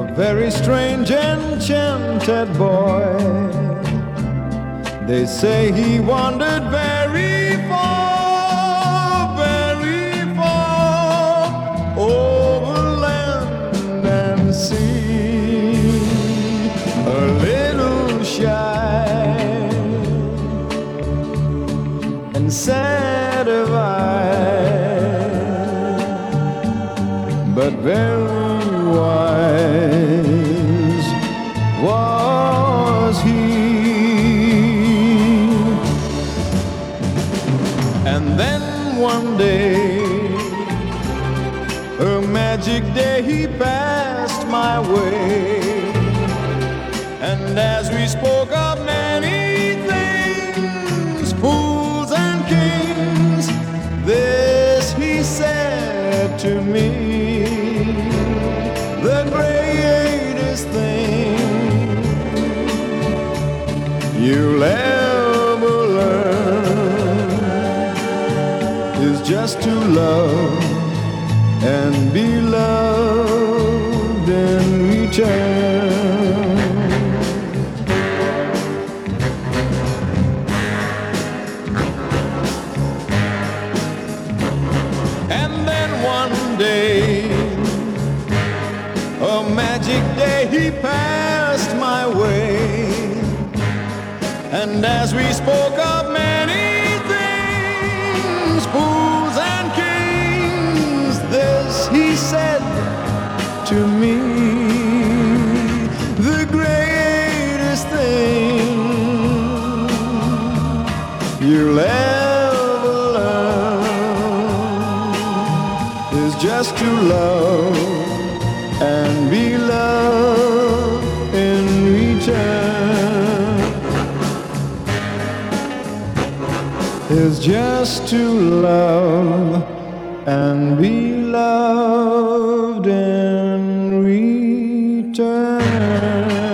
very strange enchanted boy. They say he wandered very far over land and sea, a little shy and sad of eye, but very wise was he. And then one day, a magic day, he passed my way. And as we spoke of many things, fools and kings, this he said to me: the greatest thing you'll ever learn is just to love and be loved in return. And then one day, a magic day, he passed my way. And as we spoke of many things, fools and kings, this he said to me: the greatest thing you'll ever learn is just to love and be loved in return. Is just to love and be loved in return.